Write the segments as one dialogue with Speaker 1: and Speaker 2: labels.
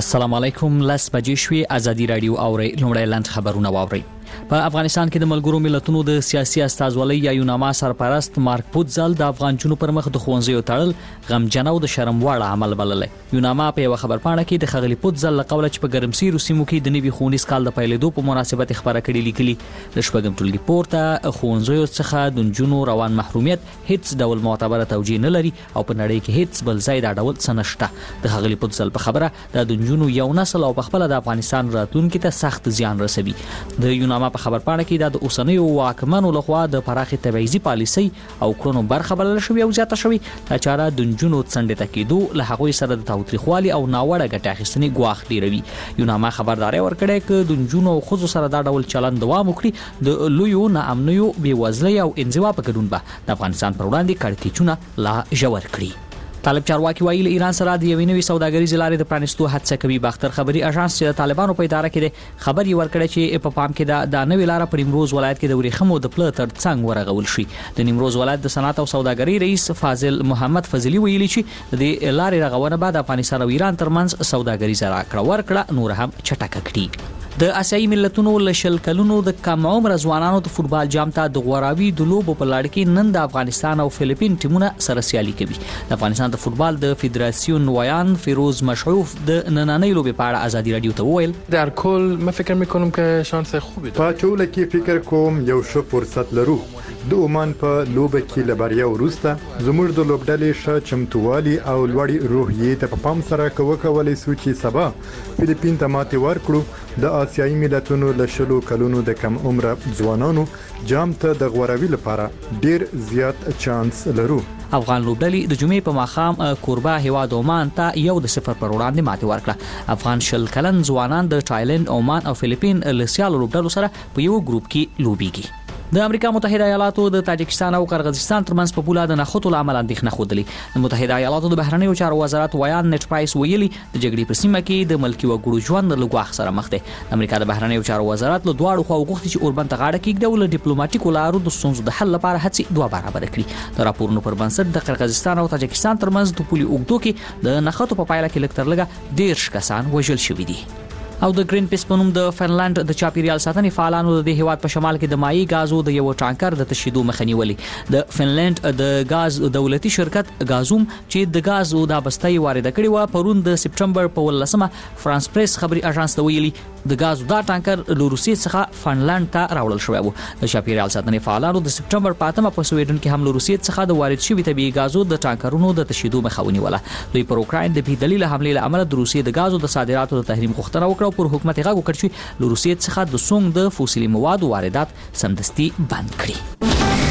Speaker 1: السلام علیکم. لس بجې شوې. ازادي رادیو اوري لومړی لاند خبرونه واوري. په افغانستان کې د ملګرو ملتونو د سیاسي استازولۍ یا یوناما سرپرست مارک پوتزل د افغانچونو پر مخ د ښوونځیو تړل غمجن او د شرم وړ عمل بللی. یوناما په یو خبرپاڼه کې د خغلی پوتزل له قوله چې په ګرمسیرو سیمو کې د نوي ښوونیز کال د پیلېدو په مناسبت خبره کړې لیکلي. د شپږم ټولګي پورته ښوونځیو څخه د نجونو روان محرومیت هیڅ ډول معتبره توجیه نه لري او په نړۍ کې هیڅ بل ځای دا ډول څه نشته. د خغلی پوتزل په خبره د نجونو یو نسل او په خپل د افغانستان راتلونکي ته سخت زیان رسوي. د یوناما په خبرپاڼه کې د اوسنیو واکمنو لخوا د پراخي تبعیضي پالیسۍ او کړنو برخه بلل شوې او زیاته شوې. دا چاره د نجونو څنډې ته کېدو له هغوی سره د تاوتریخوالي او ناوړه ګټې اخیستنې ګواښ ډیروي. یوناما خبرداري ورکړې چې د نجونو او ښځو سره دا ډول چلند دوام وکړي د لویو ناامنیو بېوزلۍ او انزوا په ګډون به د افغانستان پر وړاندې کړکېچونه لا ژور کړي. طالب چارواکي وایي له ایران سره د یوې نوې سوداګریزې لارې د پرانیستو هڅه کوي. باختر خبري اژانس چې د طالبانو په اداره کې د خبري ورکړی چې په پام کې د نوې لار په نیمروز ولایت کې د ورېښمو د پله تر څنګ ورغول شي. د نیمروز ولایت د صنعت او سوداګرۍ رئیس فاضل محمد فضلی ویلي چې د لارې رغونه بعد افغانستان او ایران ترمنځ سوداګریزه راکړه ورکړه نور هم چټکه کړي. د آسیایي ملتونو له شل کلونو د کم عمر ځوانانو د فوتبال جام ته د غوراوي د لوبو په لړ کې نن د افغانستان او فلیپین ټیمونه سره سیالي کوي. د افغانستان د فوتبال د فدراسیون ویان فیروز مشعوف د نننۍ لوبې په اړه ازادي رادیو ته وویل
Speaker 2: در کل من فکر میکنم که شانس خوبی داریم.
Speaker 3: په ټوله کې فکر کوم یو ښه فرصت لرو. د عمان په لوبه کې له بریا وروسته زموږ د لوبډلې ښه چمتووالي او لوړې روحیې ته په پام سره کولی سو چې سبا فلیپین ته ماتې ورکړو. د آسیایي ملتونو له شلو کلونو د کم عمره ځوانانو جام ته د غوراوي لپاره ډیر زیات چانس لرو.
Speaker 1: افغان لوبډلې د جمعې په ماښام کوربه هیواد عمان ته 1-0 پر وړاندې ماتې ورکړه. افغان شل کلن ځوانان د تایلند، عمان او فلیپین له سیالو لوبډلو سره په یو ګروپ کې لوبېږي. د امریکا متحده ایالاتو د تاجکستان او قرغیزستان ترمنځ په پوله د نښتو لامل اندېښنه ښودلې. د متحده ایالاتو د بهرنیو چارو وزارت ویان نت پرایس ویلي د جګړې په سیمه کې د ملکي وګړو ژوند له ګواښ سره مخ دی. د امریکا د بهرنیو چارو وزارت له دواړو خواو غوښتي چې اوربند ته غاړه کېږدي او له ډیپلوماټیکو لارو د ستونزو د حل لپاره هڅې دوه برابر کړي. د راپورونو پر بنسټ د قرغیزستان او تاجکستان ترمنځ د پولې اوږدو کې د نښتو په پایله کې لږ تر لږه 10 کسان وژل شوي دي. او د گرین پیس په نوم د فنلند د چاپیریال ساتنې فعالانو د هیواد په شمال کې د مایع غازو د یو ټانکر د تشیدو مخه نیولې. د فنلند د غاز دولتي شرکت غازوم چې د غازو د بستۍ وارد کړي و پرون د سپټمبر په 18 فرانس پریس خبري اژانس ته ویلي د غازو دا ټانکر له روسیې څخه فنلند ته راوړل شوی و. د چاپیریال ساتنې فعالانو د سپټمبر په 8 په سویډن کې هم له روسیې څخه د وارد شوی طبيعي غازو د ټانکرونو د تشیدو مخه ونیوله. دوی پر اوکراین د بې دلیل حمله له امله د روسیې د غازو د صادراتو د تحریم غوښتنه وکړه. پر حکومت غږ وکړ چې له روسیې څخه د سونګ د فوسیلي موادو واردات سمدستي بند کړي.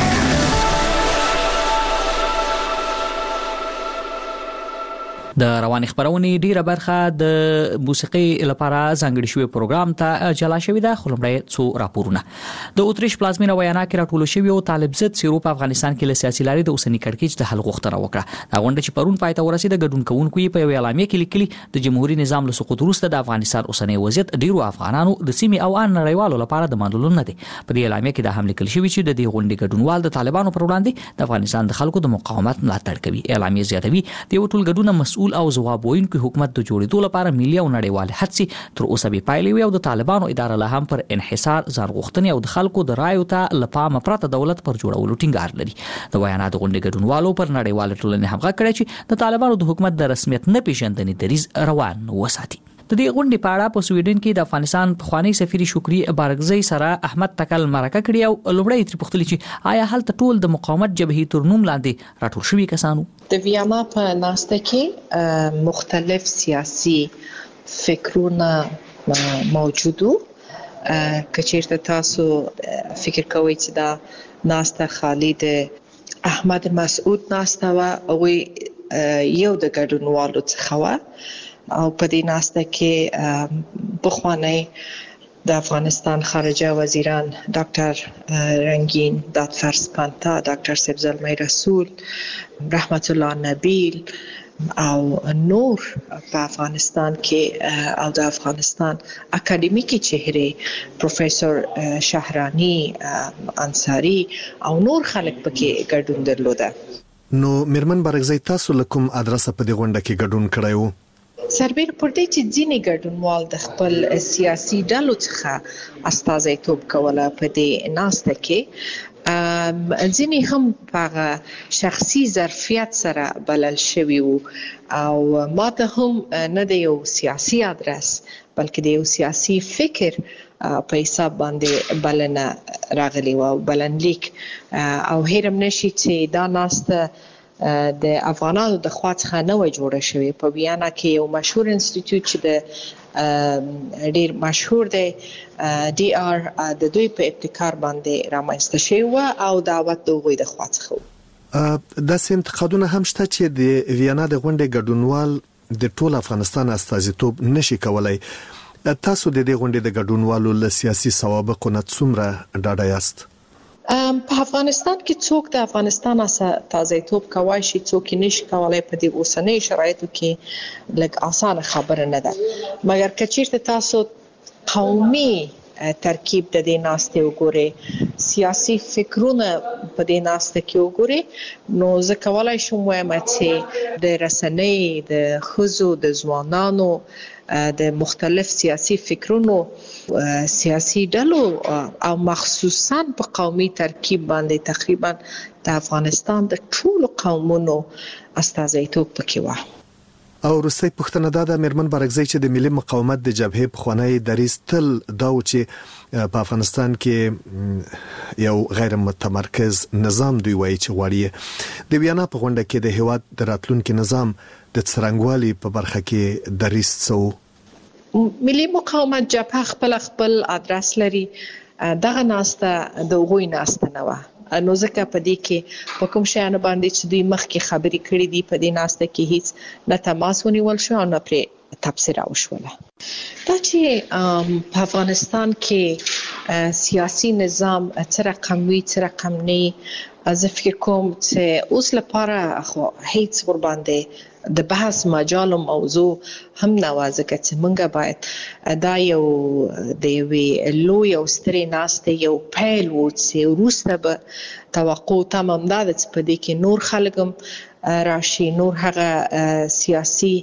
Speaker 1: د رواني خبرونې ډیره برخه د موسیقي لپاره ځانګړي شوی پروګرام ته جلا شوې ده. خلمړی څو راپورونه د اوتریش پلازمینه ویانا کې راټول شوی او طالب ضد سیرو په افغانستان کې له سیاسي لارې د اوسنی کړکېچ د حل غوښتنه وکړه. دا غونډه چې پرون پای ته ورسېده ګډون کوونکو په یو اعلامیه کې لیکلي د جمهوریت نظام له سقوط وروسته د افغانستان اوسنی وضعیت ډیرو افغانانو د سیمې او ان نړیوالو لپاره د منلو نه دی. په دې اعلامیه کې دا هم لیکل شوی چې د دې غونډې ګډونوال د طالبانو پر وړاندې د افغانستان د خلکو د مقاومت ملاتړ کوي. اعلامیه زیاتوي د یو ټول ګډون مسؤل او جواب ویونکي حکومت د جوړېدو لپاره ملي او نړیوال هڅې تر اوسه بې پایلې وي او د طالبانو اداره له هم پر انحصار ځان غوښتنې او د خلکو د رایو ته لپاره پرته دولت پر جوړولو ټینګار لري. د ویانا د غونډې ګډونوالو پر نړیوال ټولنې هم غږ کړی چې د طالبانو د حکومت د رسمیت نه پیژندنې دریځ روان وساتي. د دې غونډې په اړه په سویډن کې د افغانستان پخوانی سفیر شکری بارګزی سره احمد تکل مرکه کړی او لومړی تر پوښتنه چې آیا هلته ټول د مقاومت جبهې تر نوم لاندې راټول شوي کسانو.
Speaker 4: د ویانا په ناسته کې مختلف سیاسي فکرونه موجودو. کچیرته تاسو فکر کوئ چې دا ناسته خالی د احمد مسعود ناسته و او یو د ګډونوالو څخه و او په دې ناسته کې بخوانی د افغانستان خارجه وزیران ډاکټر رنگین دادفرس پانتا، ډاکټر سبزلمی رسول، رحمت الله نبیل او نور په افغانستان کې او د افغانستان اکاډمیکي چهره پروفیسور شهرانی انصاری او نور خلک پکې ګډون درلوده.
Speaker 5: نو میرمن بارګزی تاسو لکم ادرسه په دې غونډه کې ګډون کړی وو؟
Speaker 4: سربېر پر دې چې ځینې ګډونوال د خپل سیاسي ډلو څخه استازیتوب کوله په دې ناسته کې ځینې هم په شخصي ظرفیت سره بلل شوي وو او ماته هم نه د یو سیاسي ادرس بلکې د یو سیاسي فکر په حساب باندې بلنه راغلی و او بلنلیک او هیرم نشي چې دا ناسته د افغانانو د خوا څخه نه و جوړه شوې په ویانا کې یو مشهور انسټیټیوټ چې د ډیر مشهور دی ډي آر د دوی په ابتکار باندې رامنځته شوی و او دعوت د غوي د خوا څخه
Speaker 5: د انتقادونه هم شته چې د ویانا د غونډې ګډونوال د ټول افغانستان استازیتوب نشي کولای. تاسو د دې غونډې د ګډونوالو له سیاسي سوابقو نه څومره ډاډه یاست؟
Speaker 4: په افغانستان کې څوک د افغانستان استازیتوب کوي شي څوک نشي کولای په دې اوسنۍ شرایطو کې لږ اسانه خبره نه ده مګر کچیرته تاسو قومي ترکیب د دې ناستې وګورئ سیاسي فکرونه په دې ناسته کې وګورئ نو زه کولای شم وایم چې د رسنۍ د ښځو د ځوانانو د مختلف سیاسي فکرونو سیاسي ډلو او مخصوصا په قومي ترکیب باندې تقریبا د افغانستان د ټولو قومونو استازیتوب پکې و.
Speaker 5: او روسي پښتنه د میرمن بارګزی چې د ملي مقاومت د جبهې په خوانی دریس تل دا و چې په افغانستان کې یو غیر متمرکز نظام دوی وایي چې غواړي د ویانا په غونډه کې د هیواد د راتلونکي نظام د څرنګوالي په برخه کې دریس څو
Speaker 4: ملي مقاومت جبهه خپل ادرس لري دغه ناسته د غوي ناسته نه و نو ځکه په دې کې په کوم شیانو باندې چې دوی مخکې خبرې کړې دي په دې ناسته کې هیڅ نه تماس ونیول شو او نه پرې تبصره وشوله. دا چې په افغانستان کې سیاسي نظام څه رقم وي څه رقم نه زه فکر کوم چې اوس لپاره خو هیڅ ور باندې د بحث مجال موضوع هم نوازکه چې مونږه باید دا یو د وی لوی او ستري ناسته یو پیل و چې وروسته به توقع تمام ده چې په دې کې نور خلګم راشي نور هغه سیاسي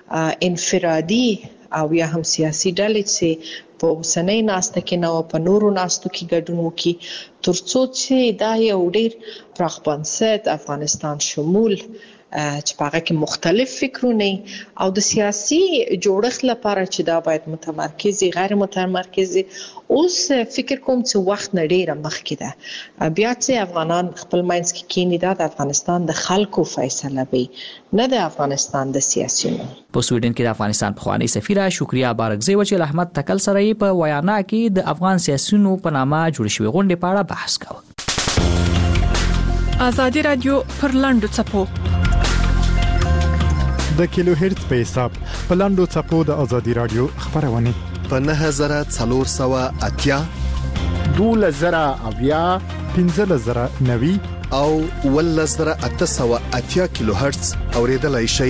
Speaker 4: انفرادي او یا هم سیاسي ډلې چې په اوسنۍ ناسته کې نو په نورو ناستو کې ګډون وکړي ترڅو چې دا یو ډیر پراخ بنسټ افغانستان شمول چې هغه کې مختلف فکرونه او د سیاسي جوړښت لپاره چې دا باید متمرکزي غیر متمرکزي اوس فکر کوم چې وخت نه ډیره مخکې ده بیا چې افغانان خپل ماینس کې کینی دا د افغانستان د خلکو فیصله وي نه د افغانستان د سیاسيونو.
Speaker 1: په سویډن کې د افغانستان پخوانی سفیره شکریا بارګزی و چې احمد تکل سره په ویانا کې د افغان سیاسيونو په نامه جوړ شوی غونډې په اړه بحث کاوه.
Speaker 6: ازادي رادیو پر لاندو چپو
Speaker 3: د کیلو هرتز په حساب په لاندو چپو د ازادي رادیو خبرونه
Speaker 5: په 9480
Speaker 3: 2000 1590
Speaker 5: او 1880 کیلو هرتز اوریدلای شئ.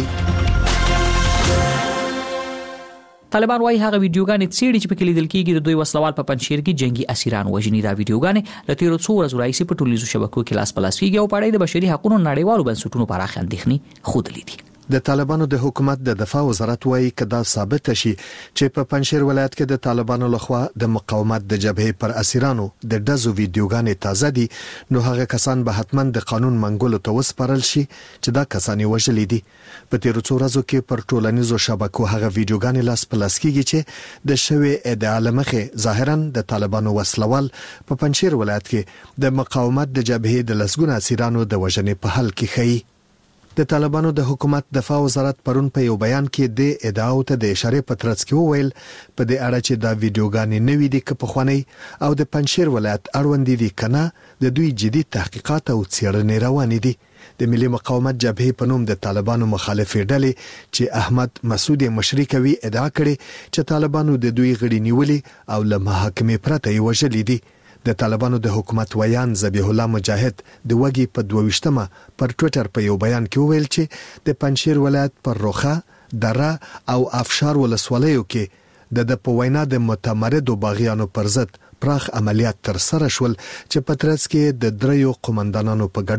Speaker 1: طالبان وايي هغه ویډیوګانې څېړي چې په کې لیدل کېږي د دوی وسلوال په پنځشیر کې جنگي اسیران وژني. دا ویډیوګانې د تیرو څو ورځو راځي په ټولنیزو شبکو کې لاس پلاس کېږي او په اړه د بشري حقوقو نړیوالو بنسټونو پراخ اندېښنې خوده لیدي.
Speaker 5: د طالبانو د حکومت د دفاع وزارت وايي کدا ثابت شي چې په پنځشیر ولایت کې د طالبانو لخوا د مقاومت د جبهې پر اسیرانو د دزو ویډیوګانې تازه دي نو هغه کسان به حتما د قانون منګولو ته وسپارل شي چې دا کسان وژلي دي. په تیرو څو ورځو کې پر ټولنیزو شبکو هغه ویډیوګانې لاس پلاس کېږي چې د شوی ادعا لمخې ظاهرا د طالبانو وسلوال په پنځشیر ولایت کې د مقاومت د جبهې د لسګونه اسیرانو د وژنې په حل کې خي. د طالبانو د حکومت دفاع وزارت پرون په یو بیان کې د ادعاو ته د اشاره پترڅ کې وویل په دې اړه چې دا ویډیوګانې نوې دي که پخوانی او د پنځشیر ولایت اړوند دي کنه د دوی جدي تحقیقات او څېړنې روانې دي. د ملي مقاومت جبهې په نوم د طالبانو مخالفې ډلې چې احمد مسعود مشري کوي ادعا کړې چې طالبانو د دوی غړي نیولي او له محاکمې پرته یې وژلي دي. د طالبانو د حکومت ویان ذبیح الله مجاهد د وګي په 22مه پر ټوئیټر په یو بیان کې وویل چې د پنځشیر ولایت پر روخه دره او افشار ولسوالیو کې د په وینا د متمردو باغیانو پر ضد پراخ عملیات تر سره شول چې په ترڅ کې د دریو قومندانانو په ګډون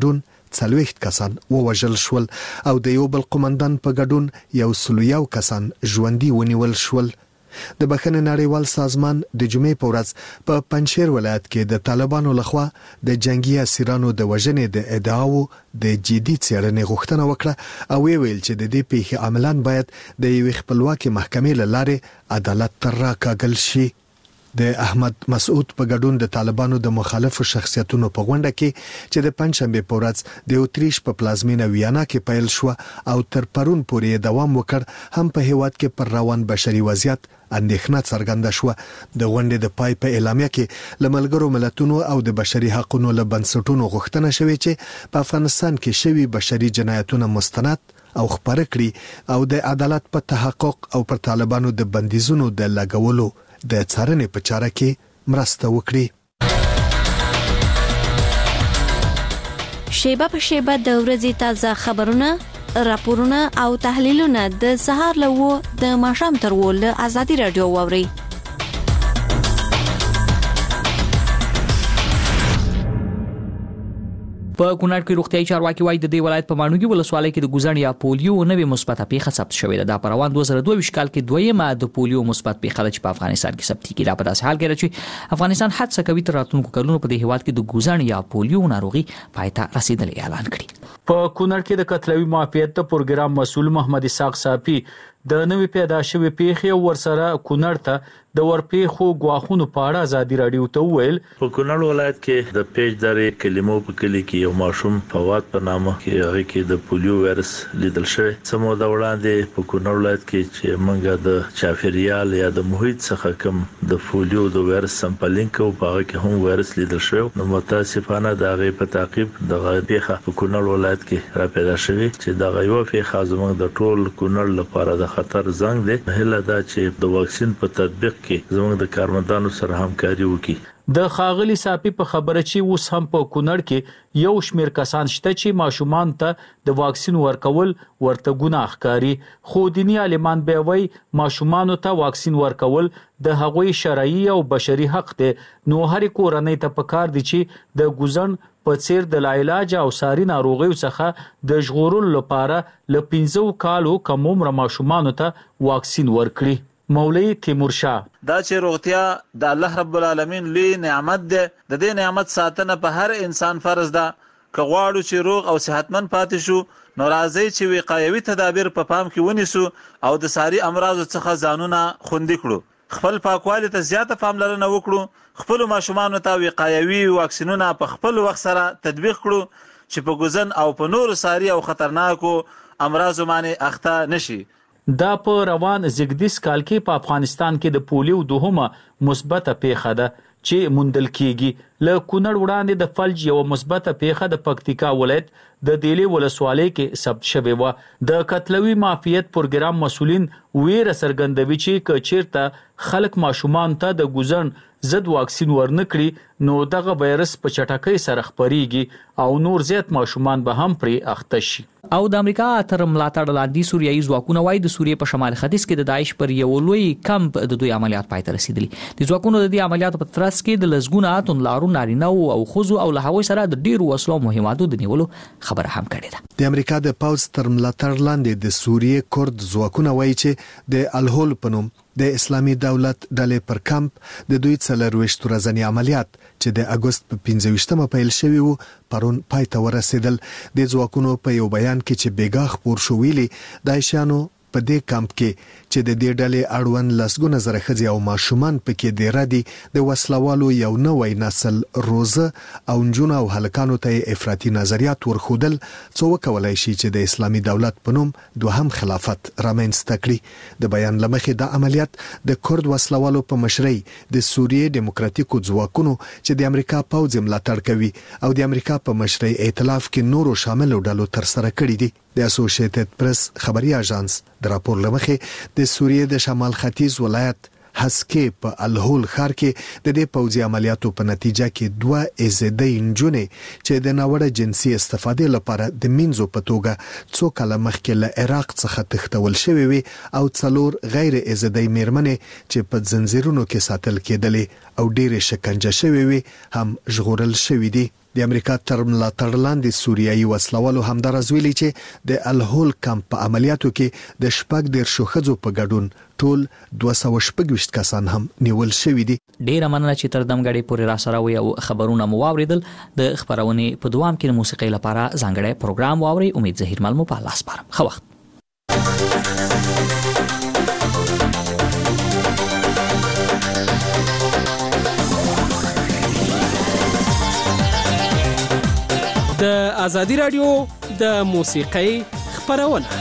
Speaker 5: 40 کسان ووژل شول او د یو بل قومندان په ګډون 101 کسان ژوندي ونیول شول. د بخښنې نړیوال سازمان د جمعې په ورځ په پنجشیر ولایت کې د طالبانو لخوا د جنگي اسیرانو د وژنې د ادعاو د جدي څېړنې غوښتنه وکړه او ویل چې د دې پیښې عاملان باید د یوې خپلواکې محکمې له لارې عدالت ته راکاږل شي. د احمد مسعود په ګډون د طالبانو د مخالفو شخصیتونو په غونډه کې چې د پنځشنبه په ورځ د اوتریش په پلازمینه ویانا کې پیل شو او تر پرون پورې دوام وکړ هم په هیواد کې پر روان بشري وضعیت اندېښنه څرګنده شو. د غونډې د پای په اعلامیه کې له ملګرو ملتونو او د بشري حقوقو له بنسټونو غوښتنه شوې چې په افغانستان کې شوي بشري جنایتونه مستند او خبره کړي او د عدالت په تحقق او پر طالبانو د بندیزونو د لګولو د څارنې په چاره کې مرسته وکړي.
Speaker 7: شیبه په شیبه د ورځې تازه خبرونه، راپورونه او تحلیلونه د سهار له 9 د ماښام تر 10 له آزادي رادیو واوري.
Speaker 1: په کونړ کې روغتيایي چارواکي وايي د دې ولایت په مانوګي ولسوالۍ کې د ګوزن یا پولیو نوې مثبته پیښه ثبت شوې ده. د پروان 2022 کال کې دویمه د پولیو مثبت پیښه ده چې په افغانستان کې ثبت کیږي. په داسې حال کې چې افغانستان هڅه کوي تر راتلونکو کلونو په دې هیواد کې د ګوزن یا پولیو ناروغي پایته رسیدل اعلان کړي.
Speaker 8: په کونړ کې د قتلوي معافیت پروګرام مسؤل محمد اسحاق صافي د نوې پیدا شوې پیښې ورسره کونړ ته د ورپېښو غواخونو په اړه آزادي رادیو ته ویل.
Speaker 9: په کونړ ولایت کې د پیج درې کلمو په کلی کې یو ماشوم فواد په نامه کې هغه کې د پولیو وایرس لیدل شوی. سمو د وړاندې په کونړ ولایت کې چې منګه د چافریال یا د محیط څخه کم د پولیو د وایرس سمپلینګ کو په هغه کې هم وایرس لیدل شوی. نو متاسفانه د هغه په تعقیب د پیښه په کونړ ولایت کې را پیدا شوی چې د غیو پیښه زموږ د ټول کونړ لپاره د خطر زنګ دی. هله دا چې د واکسین په تطبیق کې زموږ د کارمندانو سره همکاري وکړي.
Speaker 8: د خاغلی صافي په خبره چې اوس هم په کونړ کې یو شمیر کسان شته چې ماشومان ته د واکسین ورکول ورته ګناه ښکاري. خو دینی عالمان به وایي ماشومان ته واکسین ورکول د هغوی شرعي او بشري حق دی. نو هر کورنۍ ته پکار دي چې د ګوزن په څیر د لاعلاج او ساري ناروغیو څخه د ژغورلو لپاره ل 15 کالو کم عمر ماشومان ته واکسین ورکړي. مولوی تیمور شاه
Speaker 10: دا چې روغتیا د الله رب العالمین لوی نعمت ده. د دې نعمت ساتنه په هر انسان فرض ده. که غواړو چې روغ او صحتمند پاتې شو نو راځي چې وقایوي تدابیر په پام کې ونیسو او د ساري امراض څخه ځانونه خوندي کړو. خپل پاکوالي ته زیاته پاملرنه وکړو. خپل ماشومان ته وقایوي واکسینونه په خپل وخت سره تطبیق کړو چې په ګوزن او په نور ساري او خطرناکو امراض باندې اخته نشي.
Speaker 8: دا په روان زګدیس کال کې په افغانستان کې د پولیو دوهمه مثبته پیښه ده چې موندل کیږي. له کونړ وړاندې د فلج یو مثبته پیښه د پکتیکا ولایت د دیلې ولسوالۍ کې ثبت شوې و. د قتلوي معافیت پروګرام مسؤلین ویره څرګندوي چې کچیرته خلک ماشومان ته د ګوزن ضد واکسین ورنکړي نو دغه وایرس په چټکۍ سره خپريږي او نور زیات ماشومان به هم پرې اخته شي.
Speaker 1: او د امریکا تر ملاتړ لاندې سوریایي ځواکونه وايي د سوریې په شمال ختیځ کې د داعش پر یو لوی کمپ د دوی عملیات پای ته رسیدلي. د ځواکونو د دې عملیاتو په ترڅ کې د لزګونه اتونلارو نارینه او خوځو او له هغوی سره د ډیرو وسلو مهماتو د نیولو خبره هم کړې ده.
Speaker 5: د امریکا د پاوز تر ملاتړ لاندې د سوریې کورد ځواکونه وايي چې د الهول په نوم د اسلامي دولت ډلې پر کمپ د دوی 24 ورځنی عملیات چې د اگست په 15مه پیل شوی وو پرون پای ته ورسېدل. د ځواکونو په یو بیان کې چې بیګا خبر شو ویلي دایشانو په دې کمپ کې چې د دې ډلې اړوند لسګونه زره ښځې او ماشومان پکې د ردي د وسلوالو یو نوې نسل روزه او نجونو او هلکانو ته افراطي نظریات ورخودل څو کولای شي چې د اسلامي دولت په نوم دوهم خلافت رامنځته کړي. د بیان لمخې د عملیات د کورد وسلوالو په مشرۍ د سوریې دیموکراتیکو ځواکونو چې د امریکا پوځ ملاتړ کوي او د امریکا په مشرۍ ائتلاف کې نورو شاملو ډلو تر سره کړي دي. د اسوسییټډ پریس خبري اژانس د راپور لمخې د سوریې د شمال ختیځ ولایت حسکه په الهول ښار کې د دې پوځي عملیاتو په نتیجه کې 2 ازدۍ نجونې چې د ناوړه جنسي استفادې لپاره د مینځو په توګه څو کاله مخکې له عراق څخه تښتول شوې وي او 4 غیر ازدۍ میرمنې چې په زنجیرونو کې ساتل کېدلې او ډېرې شکنجه شوې وي هم ژغورل شوې دي. د امریکا تر ملاتړ لاندې سوریایي وسلوالو همدارز ویلي چې د الهول کمپ په عملیاتو کې د شپږ ډیر شوخځو په ګډون ټول 226 کسان هم نیول شوی دي.
Speaker 1: ډیر مننه چې تر دمګړې پورې را سره وي او خبرونه مو واوریدل. د خبرونې په دوام کې موسیقي لپاره ځانګړی پروګرام واوري. امید زهیر مل مو په لاس پارم. خو وخت
Speaker 11: د ازادي رادیو د موسیقۍ خبرونه.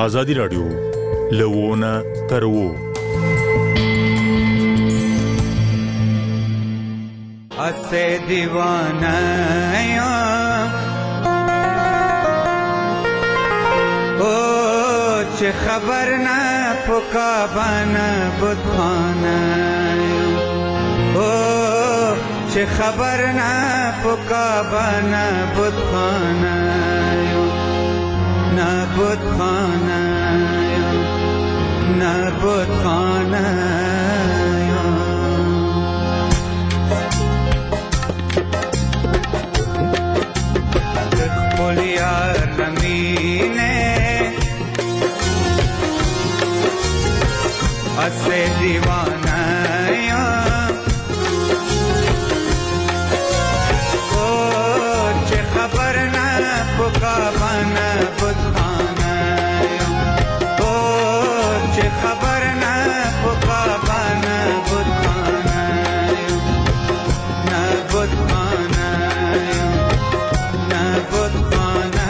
Speaker 12: ازادي رادیو لوونه ترو
Speaker 13: اسے دیوانہ او چه خبر نه پوکا بنا بودخانه او چه خبر نه پوکا بنا بودخانه نه بودخانه نه بودخانه یار رمینه اسے دیوانہ او چه خبر نه پوکا بنا بودخانه او چه خبر نه پوکا بنا بودخانه نه بودخانه نه بودخانه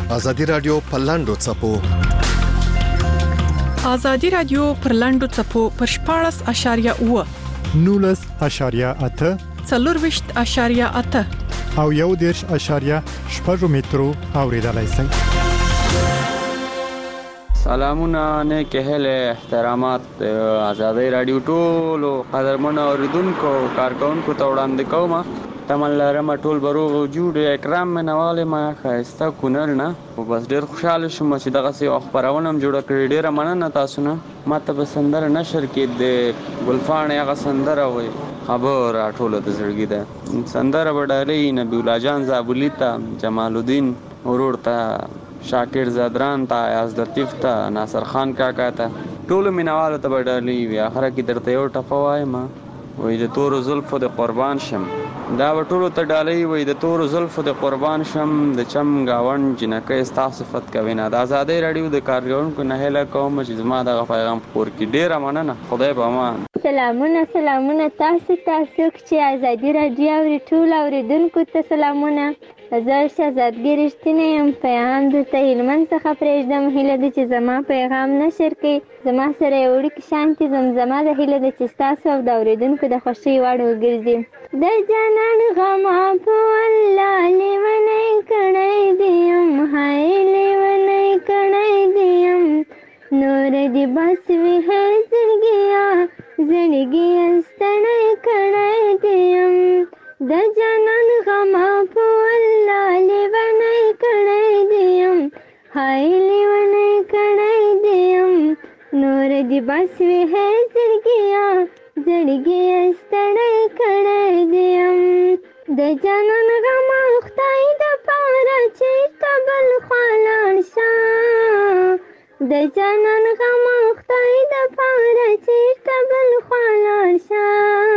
Speaker 5: ازادي رادیو پلاندو چپو
Speaker 6: ازادي رادیو پرلاندو چپو پر 14.8
Speaker 3: 19.8
Speaker 6: 4.8
Speaker 3: او 1.8 مترو اوریدلای شئ.
Speaker 14: سلامونه نیک هله احترامات ازادي رادیو ټولو قدرمن اوریدونکو کارکونکو ته وړاندې کوم. تمن لرم ټول بروغ وجود اکرام منواله ما خاسته کونر نه او بس ډیر خوشاله شوم چې دغه سي خبرونه جوړ کړی. ډیر مننه تاسو نه. ماته به سندر نشر کې د ګلفان هغه سندر وي خبر ټول د زړګي ده. سندر وډالې نبی الله جان زابلی ته جمال الدین ورور ته شاکر زادران ته یاز لطیف ته ناصر خان کاکا ته ټول مینوالو ته وډالې وی اخره کې درته یو ټپوای ما وې د تور زلفو د قربان شم. دا ټولو ته ډالۍ وې د تور زلفو د قربان شم د چم گاون جنکه استا صفت کوي نه. د ازادي رادیو د کارګرونکو نه هله کوم چې زما د پیغام پور کې ډیره مننه. خدای به امان.
Speaker 15: سلامونه تاسو چې ازادي رادیو اوري ټول اوریدونکو ته سلامونه. زه شهزادګۍ رښتینی یم. پیغام درته هلمند څخه پرېږدم. هیله ده چې زما پیغام نشر کړئ. زما سره یو وړوکی شانتې زمزمه ده. هیله ده چې ستاسو او د اوریدونکو د خوښۍ وړ وګرځي. د جانان غمه په والله لیونی کړی دي یم. هی لیونی کړی دي یم. نور دې بس وي هی زړګیا زړګیا ستړی کړی دي یم. د جانان غمه په والله لیونی کړی دي یم. هی لیونی کړی دي یم. نور دې بس وي هی زړګیا زړګیا ستړی کړی دي یم. د جانان غمه خدای د پاره چې کبل خوا لاړ شه. د جانان غمه خدای د پاره چې کبل خوا لاړ شه.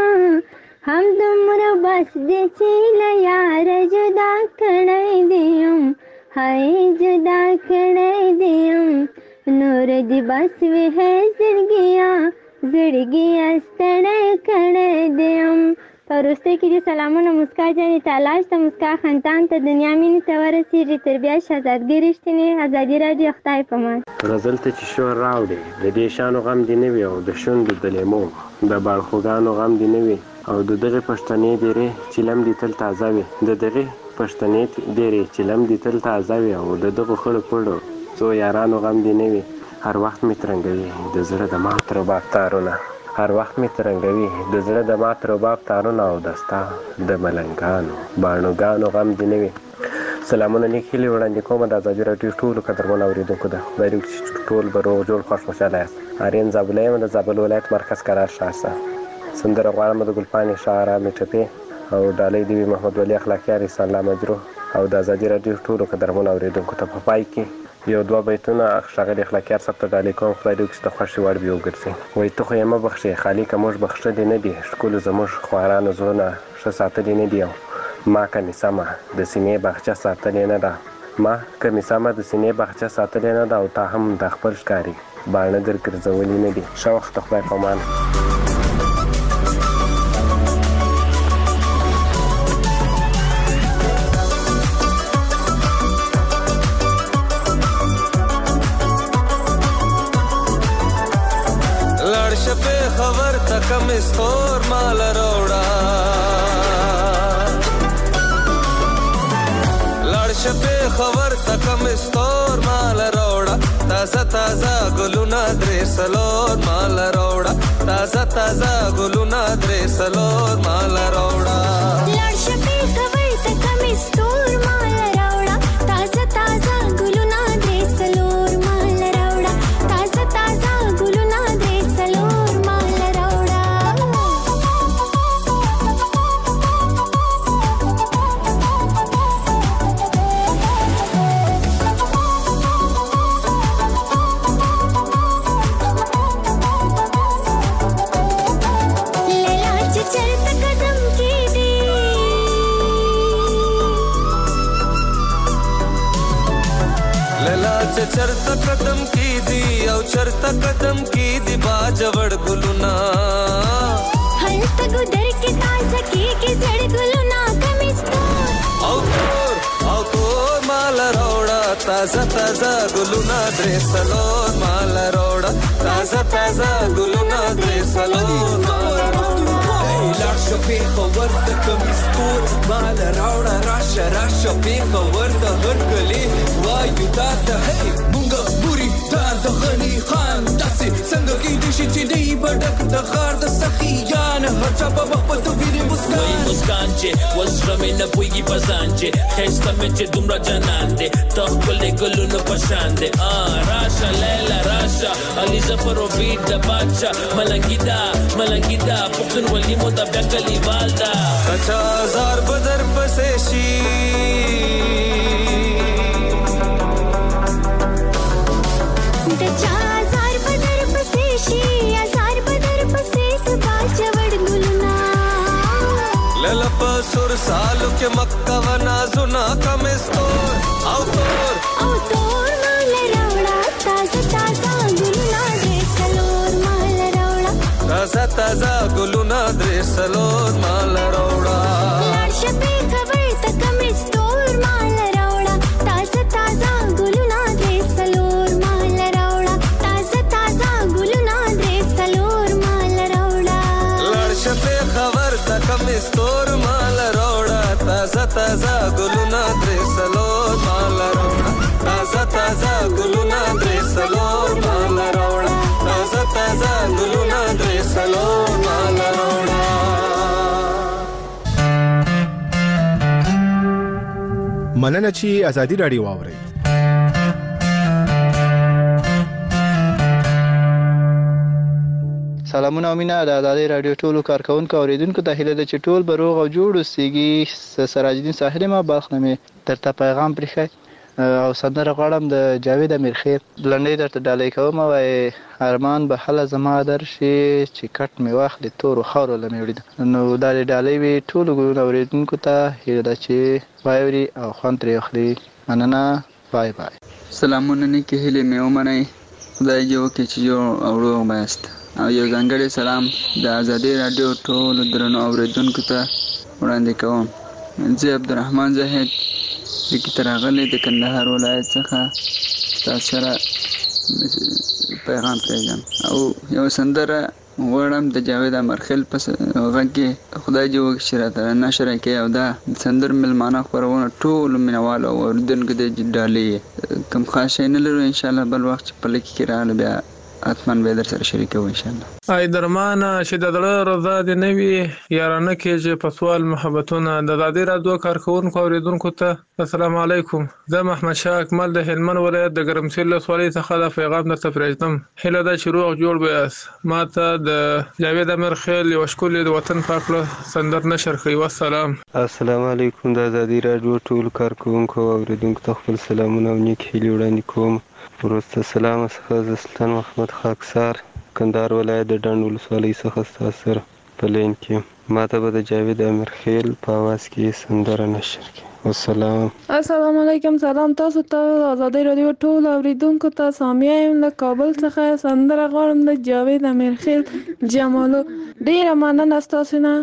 Speaker 15: هم دومره بس دې چې له یاره جدا کړی دي یم. هی جدا کړی دي یم. نور دې بس وي هی زړګیا زړګیا ستړی کړی دي یم. په وروستۍ کې دې سلامونه مسکا جانې تالاش ته مسکا خندان ته دنیا مینې ته ورسېږي. تر بیا شهزادګۍ رښتینې ازادي رادیو خدای په امان.
Speaker 16: غزل ته چې شور راوړې د دې شانو غم دې نه وي او د شونډو د لیمو د باړخوګانو غم دې نه وي او د دغې پښتنې ډېرې چیلم دې تل تازه وي. د دغې پښتنې ډېرې چیلم دې تل تازه وي او د دغو خړو پړو څو یارانو غم دې نه وي. هر وخت مې ترنګوي د زړه د مات رباب تارونه. هر وخت مې ترنګوي د زړه د مات رباب تارونه او دستا د ملنګانو باڼوګانو غم دې نه وي. سلامونه نیک هیلې وړاندې کوم د ازادي راډیو ټولو قدرمنو اوریدونکو ته. خدای دې وکړي چې ټول به روغ جوړ خوښ خوشحاله یاست. آرین زابلی یم د زابل ولایت مرکز قرار شاسته. سندره غواړم د ګلپانې شاعره مې ټپې او ډالۍ دې وي محمد ولی اخلاقیار احسان الله مجروح او د ازادي راډیو ټولو قدرمنو اوریدونکو ته. په پای کې یو دوه بیتونه ښاغلي اخلاقیار صاحب ته ډالۍ کوم. خدای دې وکړي چې د خوښې وړ وي وګرځي. وایي ته خو یې مه بخښې خالقه موږ بخښلي نه دي. ښکلو زموږ خوارانو زړونه ښه ساتلي نه دي او ما کمې سمه د سینې باغچه ساتلې نه ده. ما کمې سمه د سینې باغچه ساتلې نه ده او تا هم د خپل ښکاري باڼه در ګرځولي نه دي. ښه وخت خدای په امان.
Speaker 17: خبر تکم استور مال روڑا لړش په خبر تکم استور مال روڑا. تازه تازه ګلونه درې سلور مال روڑا. تازه تازه ګلونه درې سلور مال روڑا.
Speaker 18: لړش په خبر تکم استور مال روڑا. تازه تازه ګلونه درې سلور مال روڑا. تازه تازه ګلونه درې سلور
Speaker 17: چرته قدم کی دی او چرته قدم کی دی باجوړ ګلونا.
Speaker 18: هلته ګدر کې تازه کې زړ ګلونا کمستور
Speaker 17: او تور مال روړا. تازه تازه ګلونه درې څلور مال راوړه تازه تازه ګلونه درې څلور مال راوړه لاړ شه پېښور ته کمیستور مال راوړه راشه راشه پېښور ته هرکلي وایو تا ته مونږ بوري تا د غني خان داسې څنګه کېدای شي چې دی به ډک د غار د سخیان هر چا په مخ په تو ویني مسکان چې وسره مې نه پوهېږي په ځان چې ښایسته مې چې دومره جانان دی ته ښکلی ګلونو په شان دی راشه لیلا راشه علي ظفر و بید د بادشاه ملنګي دا پښتونولي مو د بیا کلیوال ده کچا هزار به در پسې شي سور سالو کے مکہ و نازونا کمستور او تور مال روڑا تازہ تازہ گلونا درے سلور مال روڑا تازہ تازہ گلونا درے سلور مال روڑا لارش پہ خبر تک کمستور مال روڑا تازہ تازہ گلونا درے سلور مال روڑا تازہ تازہ گلونا درے سلور مال روڑا لارش پہ خبر تک کمستور تازه تازه ګلونه درې څلور مال راوړه تازه تازه ګلونه درې څلور مال راوړه تازه تازه ګلونه درې څلور مال راوړه
Speaker 19: مننه چې ازادي راډیو واورئ
Speaker 20: سلامونه او مینه د ازادي رادیو ټولو کارکونکو اوریدونکو ته هیله ده چې ټول بروغ او جوړ اوسئ. سراج الدین ساحل ما باخنمه درته پیغام پرېښی او سندره غواړم د جاوید امیرخیل لنډۍ درته ډالۍ کوم وای ارمان به حل زما درشي چې کټ می واخلې تور خاور لمه وړي نو دا ډالۍ وی ټول اوریدونکو ته هیله ده چې وایوري او خوان ترې اخلي. مننه. بای بای.
Speaker 14: سلامونه نیکی هیله مې ومنئ. خدای جو کې چې جو اورو ماست او یو ځانګړی سلام د ازادي رادیو ټول درنو اوریدونکو ته وړاندې کوم. زه عبدالرحمن زاهد چې ترغلې د کندهار ولایت څخه تاسو سره پیغام پرېږدم او یو سندره غواړم د جاوید امیرخیل په غږ کې خدای دې وکړي چې راته نشر کړي او دا سندر ملمانه خپرونه ټول مینوال او اوریدونکو ته ډالۍ کوم خاص شی نه لرو ان شاء الله بل وخت په لکه کې رااله بیا اتمن به در سره شریکو ان شاء الله.
Speaker 2: ای درمانه چې د دړه رضا دې نه وي یارانه کې چې په سوال محبتونه د ازادي رادیو کارکونکو اوریدونکو ته السلام علیکم. زه محمد شاه اکمل د هلمند ولایت د ګرمسیر ولسوالۍ څخه د پیغام درته پرېږدم. هیله ده چې روغ جوړ بیاست. ماته د جاوید امیرخیل یو ښکلی د وطن پاک له سندر نشر کړئ. والسلام.
Speaker 16: السلام علیکم. د ازادي رادیو ټول کارکونکو اوریدونکو ته خپل سلامونه او نیک هیلې وړاندې کوم. وروسته سلام څخه د سلطان محمد خاکسار کندهار ولایت د ډنډ ولسوالۍ څخه ستاسو سره په لین کې ماته به د جاوید امیرخیل په اواز کې سندره نشر کړي. والسلام.
Speaker 6: السلام علیکم. سلام تاسو ته ازادي رادیو ټول اوریدونکو ته سامیه یم له کابل څخه سندره غواړم د جاوید امیرخیل جمالو. ډیره مننه تاسو نه.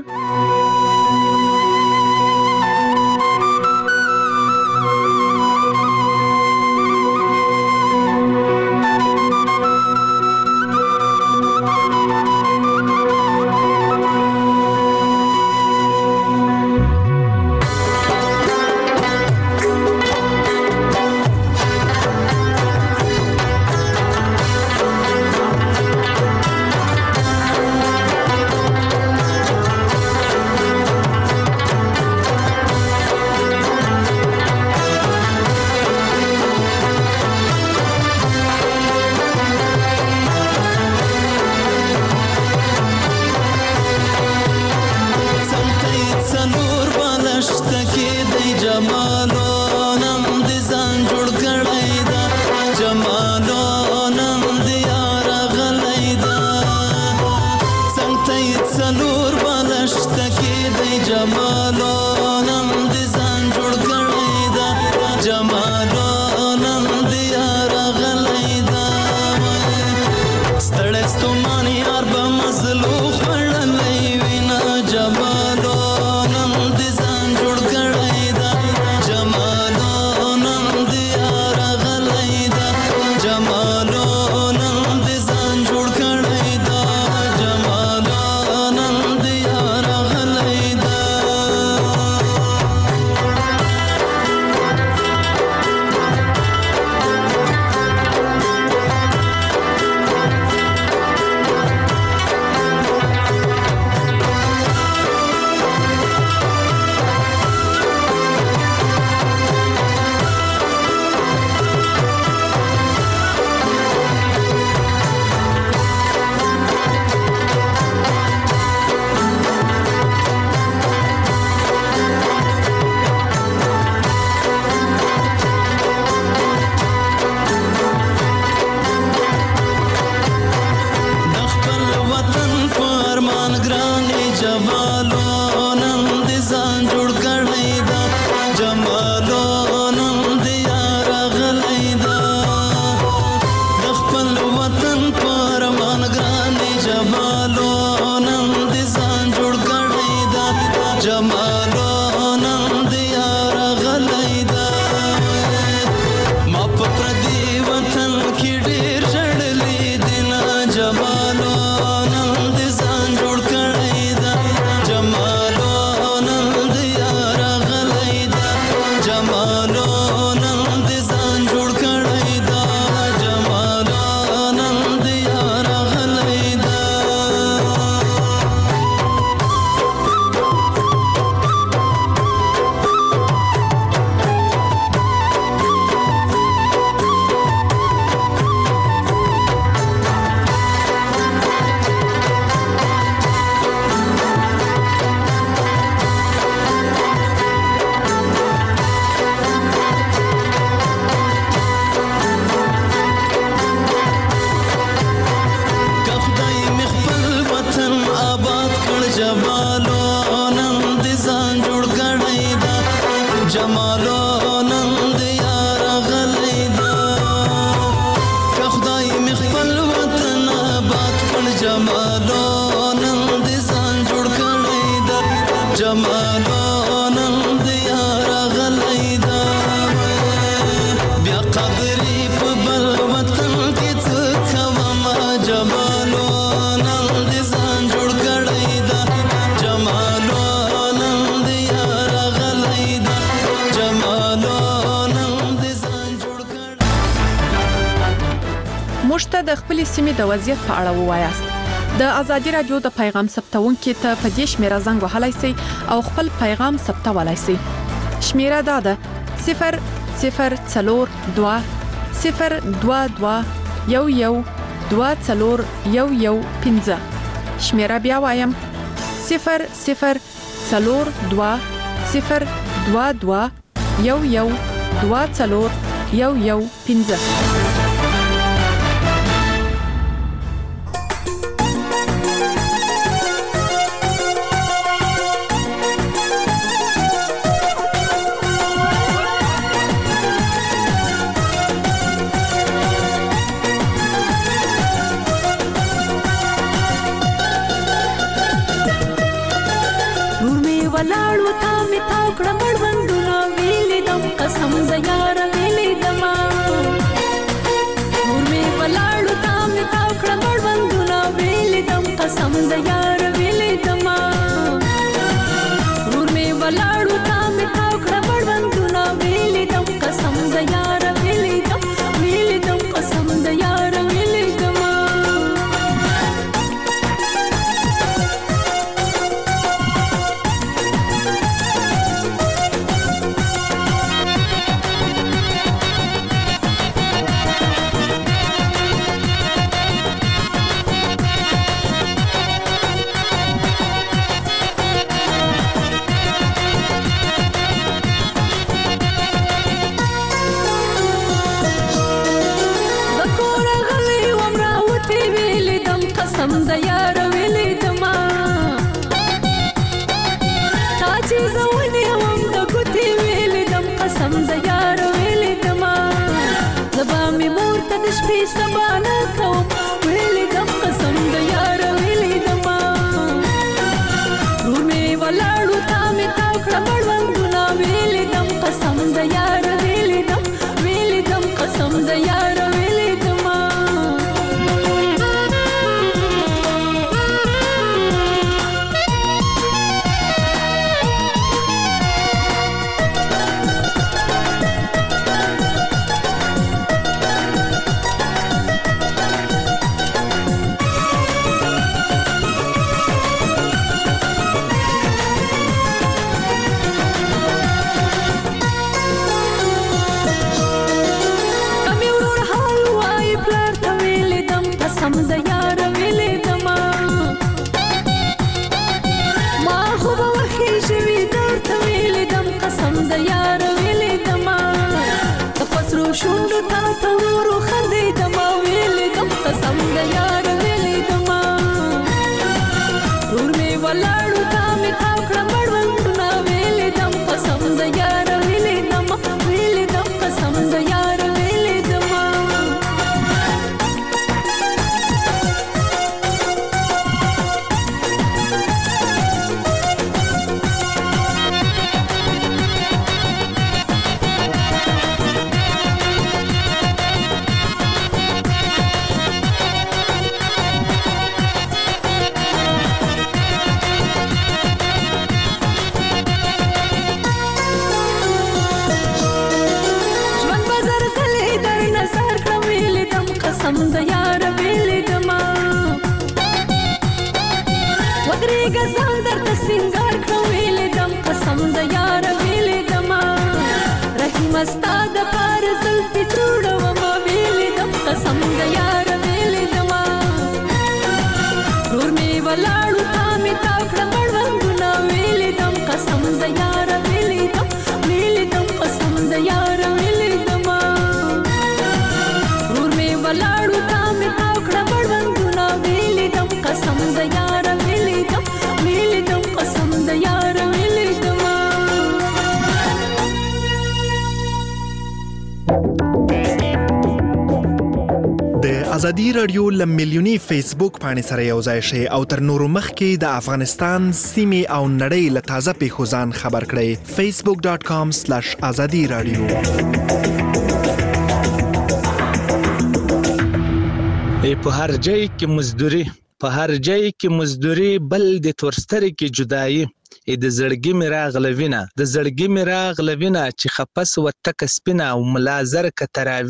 Speaker 21: موږ ته د خپل سیمې د وضعیت په اړه ووایاست. د ازادي رادیو د پیغام ثبتونکو ته په دې شمیره زنګ وهلای شئ او خپل پیغام ثبتولای شئ. شمیره دا ده 0042 022 112415. شمیره بیا وایم 0042 022 112415.
Speaker 22: ولاړو تا می تاو کړه مړوندونه ویلې دم قسم ز یار ویلې دما نور می ولاړو تا می تاو کړه مړوندونه ویلې دم قسم ز یار ویلې دما نور می ولاړو تا می تاو کړه مړوندونه ویلې دم قسم ز یار ویلې دم قسم ز یار ویلې دما قسم د یار ویلې دما تا چې زونی هم د ګوتې ویلې دم قسم د یار ویلې دما زبا می مور ته د شپې سبا نه کوم ویلې دم قسم د یار ویلې دما نور می ولاړو تا می تاو کړه مړوندونه ویلې دم قسم د یار ویلې دم قسم د یار ویلې دما قسم د یار ویلې دما ما خو به وخی شوي درته ویلې دم قسم د یار ویلې دما د پسرو شونډو تا ته ورو خندې دما ویلې دم قسم د یار ویلې دما ور می ولاړو تا می تاو کړه مړوندونه ویلې دم قسم د یار ویلې دم قسم د یار ویلې دما قسم د یار ویلې دما ودرېږه ځان درته سینګار کړم ویلې دم قسم د یار ویلې دما رحیم ستا د پاره زلفې جوړومه ویلې دم قسم د یار ویلې دما ورور مې ولاړو تا مې تاو کړه مړوندونه ویلې دم قسم د یار ویلې دم قسم د یار ویلې دما ورور مې ولاړو تا مې تاو کړه مړوندونه ویلې دم قسم د یار ویلې دم قسم د یار ویلې دما
Speaker 23: د ازادي رادیو لملیونی فیسبوک باندې سره یو ځای شي او تر نورو مخکې د افغانستان سیمې او نړۍ له تازه پیښو ځان خبر کړئ facebook.com/azadi radio
Speaker 24: په هر ځای کې مزدوري بل د تورستري کې جدایي
Speaker 4: د زړګي مې راغلوینه د زړګي مې راغلوینه چې خپس وتک سپینه او ملازر ک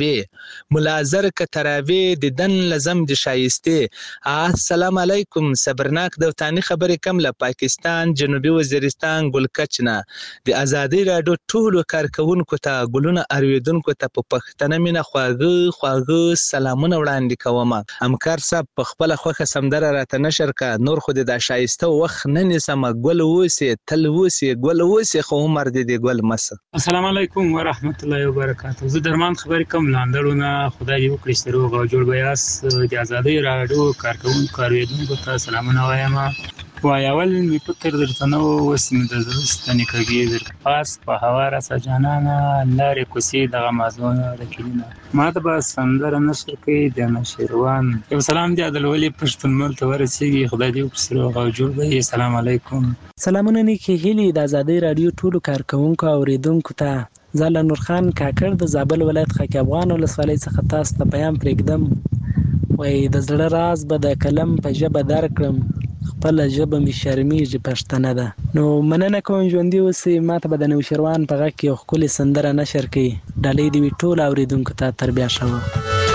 Speaker 4: تراوی د دن لزم د شایسته. السلام علیکم صبرناک د وطني خبرې کم له پاکستان جنوبي وزیرستان ګلکچنه د ازادي راډیو ټولو کارکونکو ته ګلونه ارویدونکو ته په پښتنه مینه خواږه سلامونه وړاندې کوم. همکار صاحب په خپل خوخه سمدره راته نشر کا نور خو د شایسته وخت نه نسم ګل وسی تل وسی ګل وسی خو عمر دې ګل مس.
Speaker 7: السلام علیکم ورحمت الله وبرکاته. زه درمان خبرې کوم لاندړونه خدای دې وکړي سترو او جوړ بیاس د ازادي راډیو کارکونکو ارویدونکو ته سلامونه وایم. وایول می فکر درته نو وسم د زړستنی کېږي در پاس په هوا را سجانانا لارې کوسي دغه موضوع راکینه ما ته بس سندره نشر کوي د نشروان. یو سلام دی عدالولي پښتون مل ته ورسیږي خدای دې وکړي او جوړ وي. السلام علیکم.
Speaker 9: سلامونه نیکی هیلی د ازادي رادیو ټولو کارکونکو اوریدونکو ته زال نور خان کاکړ د زابل ولایت خاک افغان ولسوالۍ څخه تاسو ته پیغام پرېږدم. وای د زړه راز به د کلم په ژبه درکړم خپل ژبه می شرمیږي پښتنه ده. نو مننه کوم ژوندۍ اوسئ. ماته به د نوشروان په غږ کې یو ښکلې سندره نشر کړي. ډالۍ دې وي ټولو اورېدونکو ته تر بیا ښه وخت.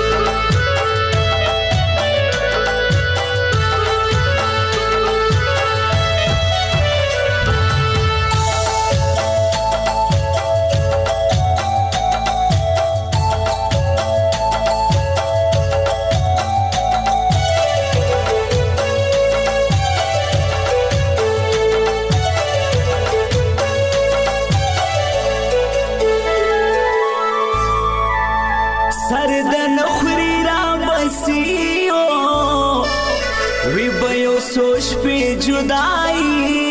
Speaker 24: सोच पे जुदाई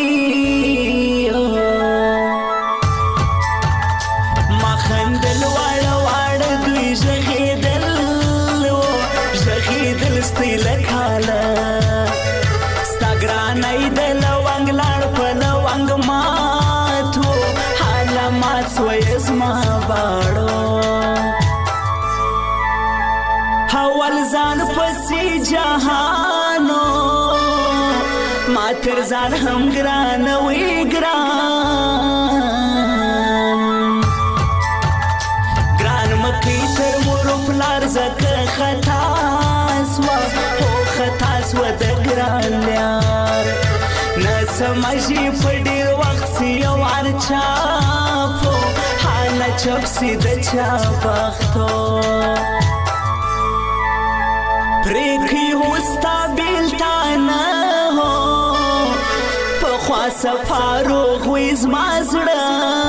Speaker 24: मखंदल वाड़ा वाड़ा दुई जखीदल स्तिल खाला स्ताग्रान ऐदल वंग लाड़ पल वंग माथो हाला मात स्वयस मा बाड़ो हवल जान पसी जहानो मातर जान हम ग्रान वी ग्रान मकी तर मुरु प्लार जक खतासवा हो खतासवा द ग्रान यार न समझी पड़ीर वक्त सी वार चापो हाला चपसी द चापख्तो प्रेखी होस्ता बिलताना सफारो खुइज माजड़ा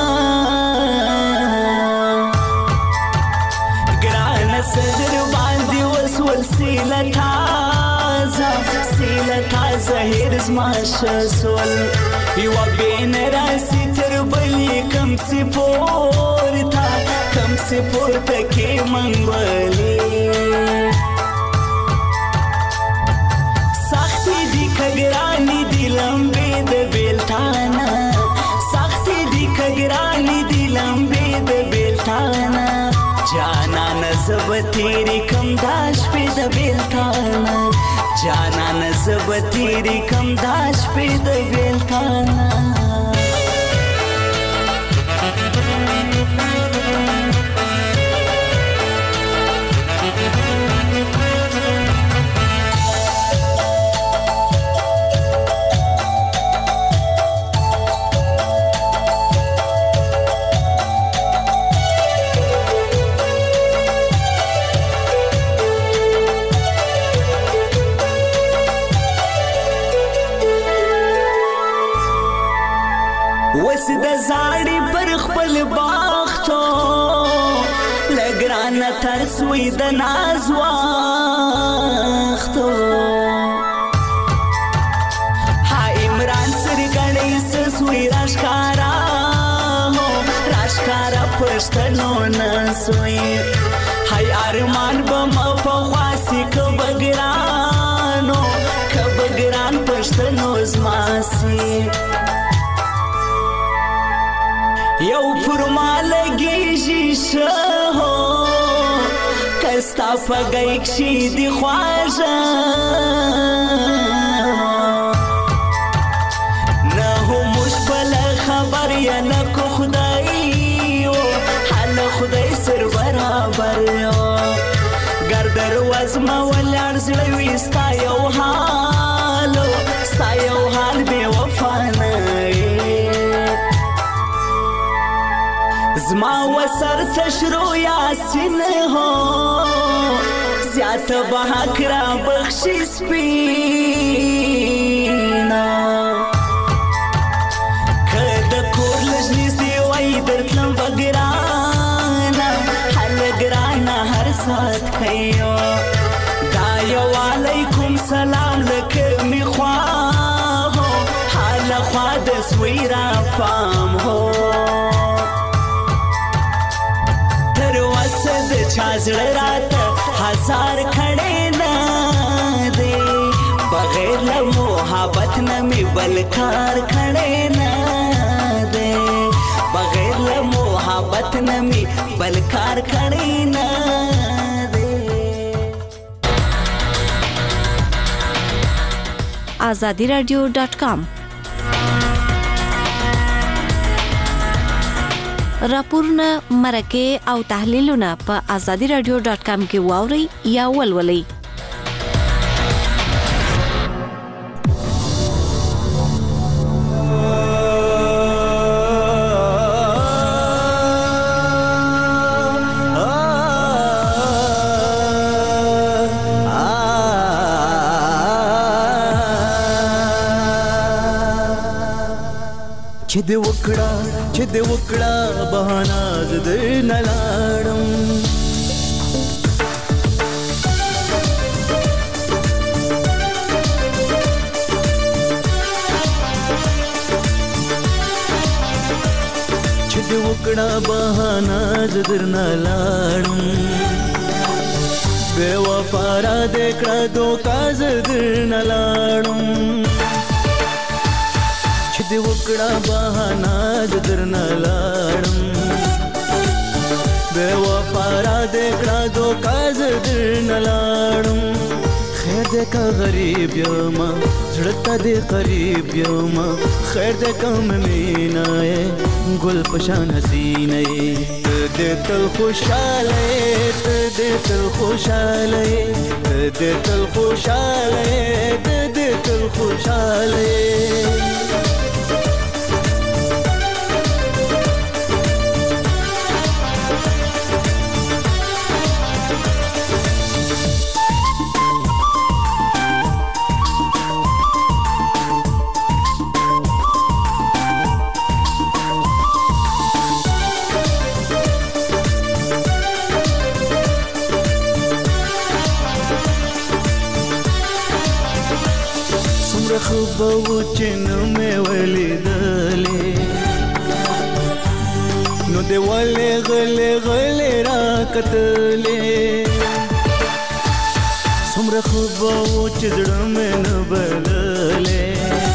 Speaker 24: ग्रान सदर बांधी वसवल सीला ताजा हिरज माशसवल युवा बेन रासी तरबली कम से पोरता के मंगवली साखी दी खगरानी दिलम बेद बेलताना साखी दी खगरानी दिलम बेद बेलताना जाना नजब तेरी कम दाश पे द बेलताना जाना नजब तेरी कम दाश पे द बेलताना زاړي پر خپل باختو لګران ترسوي د ناز واختو ها عمران سرګړې سوي راشکارا پښتنو نسوي هاي ارمان بم په خاصي کبګران پښتنو زماسي یو پرما لګیږي شهو کستا فګیک شي دی خواجه نه هو مش یا لکو خدای حال خدای سر برابر گردر وزما ولار زړوي ستا یو حال بے وفا نه زما وسر تشرو یاسین هو زیات بحق را بخشی سپینا که د کور لږ نږدې وای درتلم به ګرانه حل ګرانه هر ساعت کیو دا یو علیکم سلام لکه می خواه حال خوا د سوی را پام هو چازړه راته هزار کړي نه دی بغیر له محبت نه می بل کار کړي نه دی بغیر له محبت نه می بل کار کړي نه دی
Speaker 1: azadiradio.com راپورونه مرکه او تحلیلونه په azadiradio.com کې واوري یا ولولئ.
Speaker 24: چې د وکړه بهانا زد نلاړم چې د وکړه بهانا زد نلاړم بے وفا را دکړه دوکا زد نلاړم چې د وکړه بهانا درنه لاړم بے وفا را دکړه دوکا درنه لاړم خیر دې کا غریب یم زړه ته دې قریب یم خیر دې کم مینای ګل پشان حسینه دې تل خوشاله دې تل خوشاله دې تل خوشاله دې تل خوشاله خبو چنو میں ولیدلې نو دی ولې غلې را کتلې څومره خبو چې زړه مې نه بللې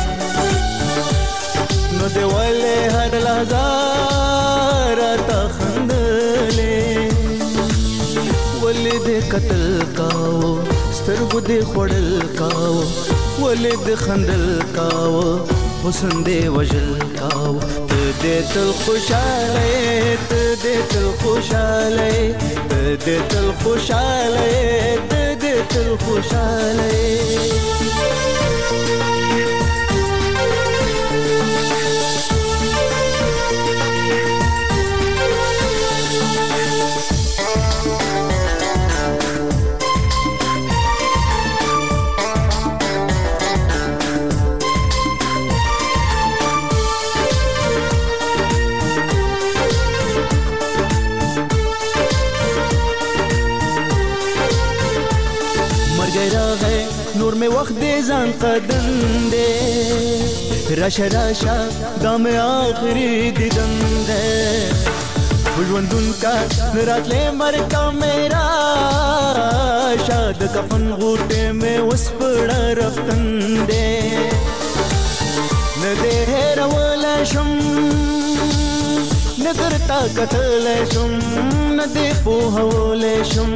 Speaker 24: نو دی ولې هر لحظه راته خندلې ولې دې قتل کاو سترګو دې خوړل کاو ولید خندل کاو حسن دې وجل کاو ته دې تل خوشاله ته دې تل خوشاله ته دې تل خوشاله ته دې تل خوشاله نور میں وقت دے ځان قدم دے راشه راشه دا مې آخري دیدن دے ژوندون کا راتلې مرګ کا میرا شاد کفن غوټه مې وسپړه رفتن دے نه دې هېرولی شم نه درته کتلی شم نه دې پوهولی شم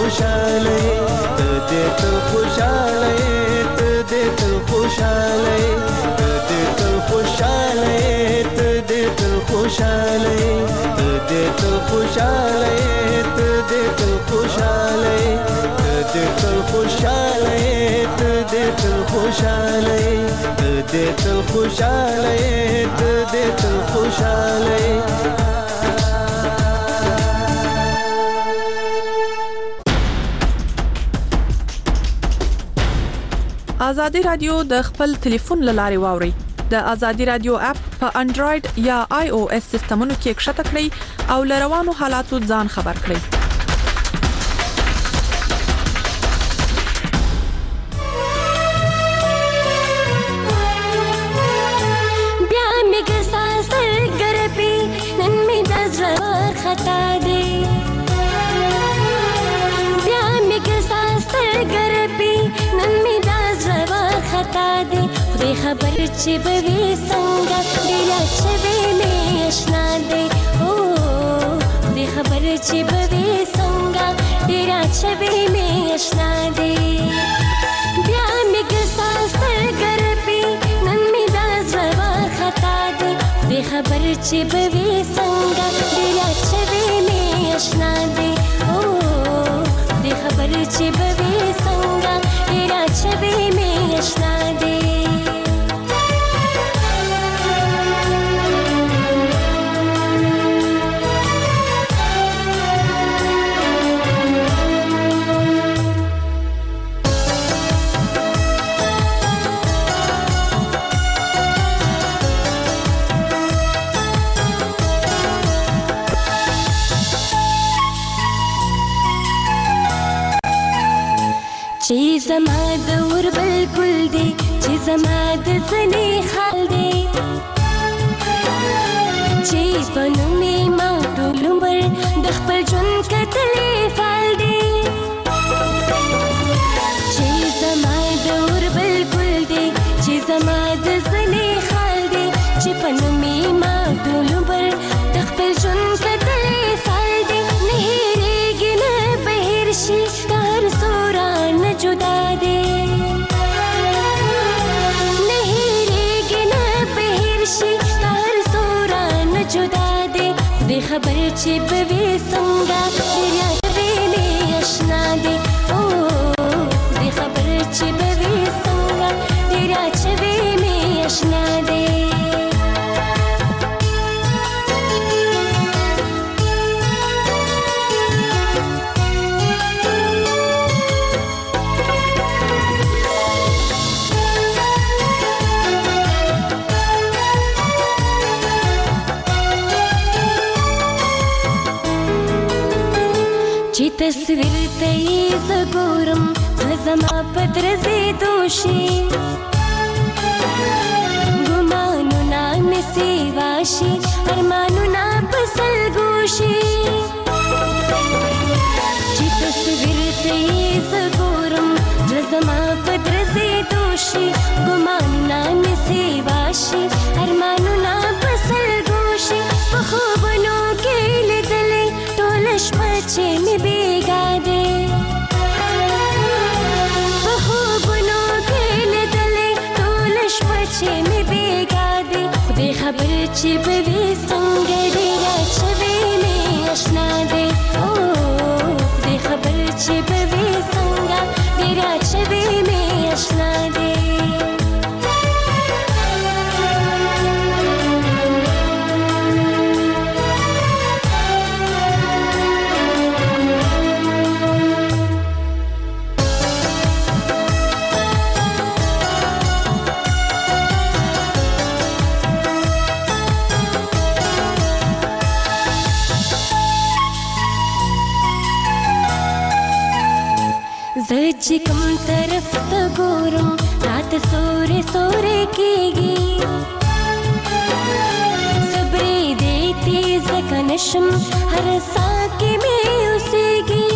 Speaker 24: خوشاله ته دې تل خوشاله ته دې تل خوشاله ته دې تل خوشاله ته دې تل خوشاله ته دې تل خوشاله ته دې تل خوشاله ته دې تل خوشاله ته دې تل خوشاله ته دې تل خوشاله ته دې تل خوشاله.
Speaker 21: ازادي رادیو د خپل ټلیفون لارې واوري. د ازادي رادیو اپ په انډراید یا آی او اس سیستمونو کې ښکته کړئ او لروانو حالاتو ځان خبر کړئ.
Speaker 18: بیا میګ ساسر ګرپی نن می دزر خطا دی بیا میګ ساسر ګرپی نن می خطا دی خدای خبر چې به وي څنګه ډېر چې به مې آشنا دی او خدای خبر چې به وي څنګه ډېر چې به مې آشنا دی بیا مې ګساس ګرپی نن مې دا زړه خطا دی خدای خبر چې به وي څنګه ډېر چې به مې آشنا دی او خدای خبر چې به وي څنګه ډېر چې به مې آشنا دی چې زما د ور بلکل دی چې زما د زنې حال دی چې په نومې ما ټول عمر د خپل ژوند کتلې فال دی چې زما د ور بلکل دی چې زما د زنې حال دی چې په نومې ما ټول عمر د خپل ژوند کتلې فال دی نه هېرېږي نه به هېر شي هر سوران جدا دی نه هېرېږي نه به هېر شي هر سوران جدا دی خدای خبر چې به وي څنګه ډېر یاد به مې آشنا دی او خدای خبر چې به وي څنګه ډېر چې به مې آشنا دی چې تصویر ته یې زه ګورم زما په درځې دوشي ګمانونه مې سیوا شي ارمانونه په سلګو شي چې تصویر ته یې زه ګورم زما په درځې دوشي ګمانونه مې سیوا شي ارمانونه په سلګو شي په خوبونو کې لیدلې ټول شپه چې مې بیګا دی په خوبونو کې لیدلې ټول شپه چې مې بیګا دی خدای خبر چې به وي څنګه ډېر چې به مې آشنا دی او خدای خبر چې به وي څنګه ډېر چې به مې آشنا دی زه چې کوم طرف ته ګورم رات سورې سورې کېږي صبرې دې تیز که نشم هر ساه کې مې اوسېږي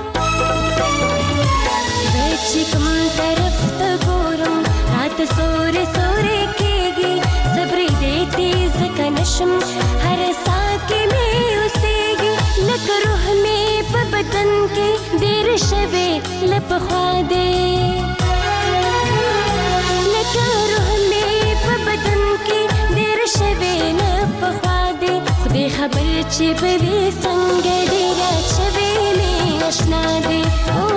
Speaker 18: زه چې کوم طرف ته ګورم رات سورې سورې کېږي صبرې دې تیز که نشم هر ساه کې مې اوسېږي لکه روح مې په بدن کې ډېر شوي لپخوا دې لکه روح مې په بدن کې ډېر شوي لپخوا دې خدای خبر چې به وي څنګه ډېره شوي مې اشنا دې